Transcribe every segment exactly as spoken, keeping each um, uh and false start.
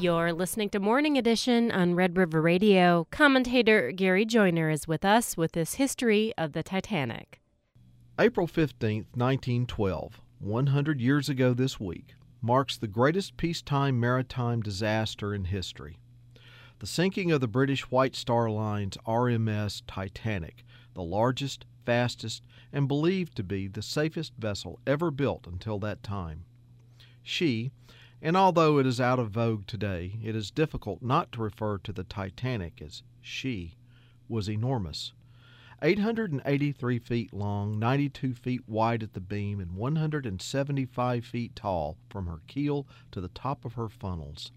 You're listening to Morning Edition on Red River Radio. Commentator Gary Joyner is with us with this history of the Titanic. April fifteenth, nineteen twelve, one hundred years ago this week, marks the greatest peacetime maritime disaster in history. The sinking of the British White Star Line's R M S Titanic, the largest, fastest, and believed to be the safest vessel ever built until that time. She, and although it is out of vogue today, it is difficult not to refer to the Titanic as she, was enormous. eight hundred eighty-three feet long, ninety-two feet wide at the beam, and one hundred seventy-five feet tall from her keel to the top of her funnels.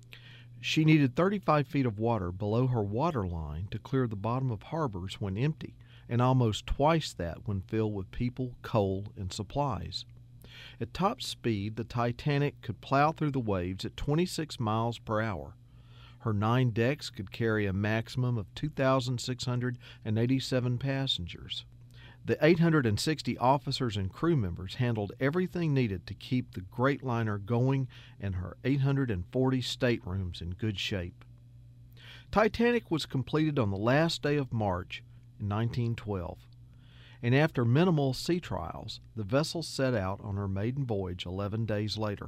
She needed thirty-five feet of water below her water line to clear the bottom of harbors when empty, and almost twice that when filled with people, coal, and supplies. At top speed, the Titanic could plow through the waves at twenty-six miles per hour. Her nine decks could carry a maximum of two thousand six hundred eighty-seven passengers. The eight hundred sixty officers and crew members handled everything needed to keep the great liner going and her eight hundred forty staterooms in good shape. Titanic was completed on the last day of March in nineteen twelve. And after minimal sea trials, the vessel set out on her maiden voyage eleven days later.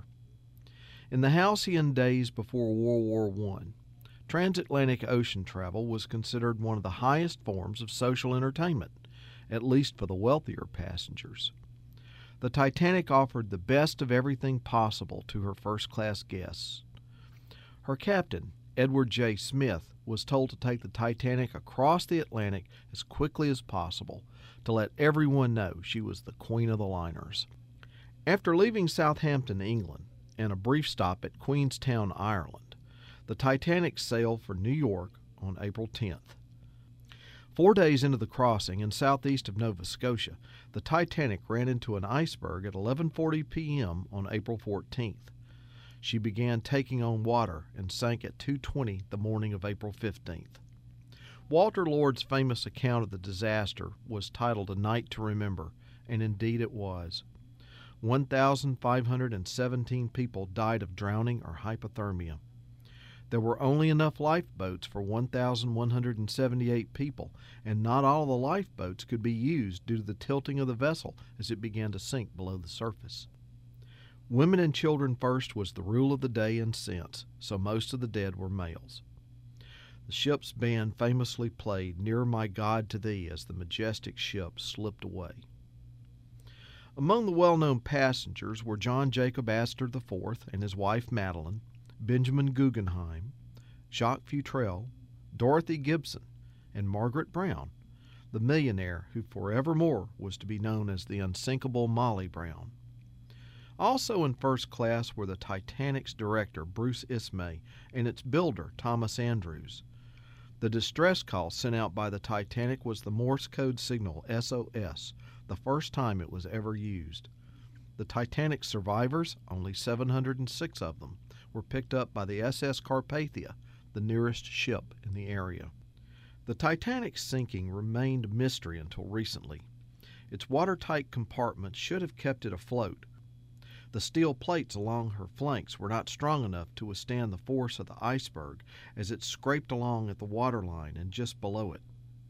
In the halcyon days before World War One, transatlantic ocean travel was considered one of the highest forms of social entertainment, at least for the wealthier passengers. The Titanic offered the best of everything possible to her first-class guests. Her captain, Edward J. Smith, was told to take the Titanic across the Atlantic as quickly as possible to let everyone know she was the queen of the liners. After leaving Southampton, England, and a brief stop at Queenstown, Ireland, the Titanic sailed for New York on April tenth. Four days into the crossing in southeast of Nova Scotia, the Titanic ran into an iceberg at eleven forty p.m. on April fourteenth. She began taking on water and sank at two twenty the morning of April fifteenth. Walter Lord's famous account of the disaster was titled A Night to Remember, and indeed it was. one thousand five hundred seventeen people died of drowning or hypothermia. There were only enough lifeboats for one thousand one hundred seventy-eight people, and not all the lifeboats could be used due to the tilting of the vessel as it began to sink below the surface. Women and children first was the rule of the day and since, so most of the dead were males. The ship's band famously played Nearer My God to Thee as the majestic ship slipped away. Among the well-known passengers were John Jacob Astor the fourth and his wife Madeline, Benjamin Guggenheim, Jacques Futrelle, Dorothy Gibson, and Margaret Brown, the millionaire who forevermore was to be known as the unsinkable Molly Brown. Also in first class were the Titanic's director, Bruce Ismay, and its builder, Thomas Andrews. The distress call sent out by the Titanic was the Morse code signal S O S, the first time it was ever used. The Titanic's survivors, only seven hundred six of them, were picked up by the S S Carpathia, the nearest ship in the area. The Titanic's sinking remained a mystery until recently. Its watertight compartments should have kept it afloat. The steel plates along her flanks were not strong enough to withstand the force of the iceberg as it scraped along at the waterline and just below it.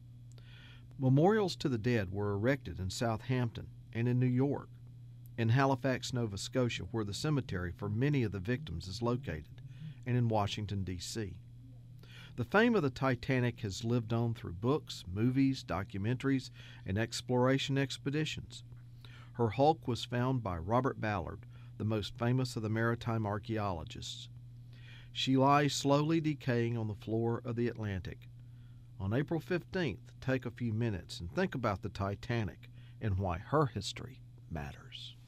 Memorials to the dead were erected in Southampton and in New York, in Halifax, Nova Scotia, where the cemetery for many of the victims is located, and in Washington, D C The fame of the Titanic has lived on through books, movies, documentaries, and exploration expeditions. Her hulk was found by Robert Ballard, the most famous of the maritime archaeologists. She lies slowly decaying on the floor of the Atlantic. On April fifteenth, take a few minutes and think about the Titanic and why her history matters.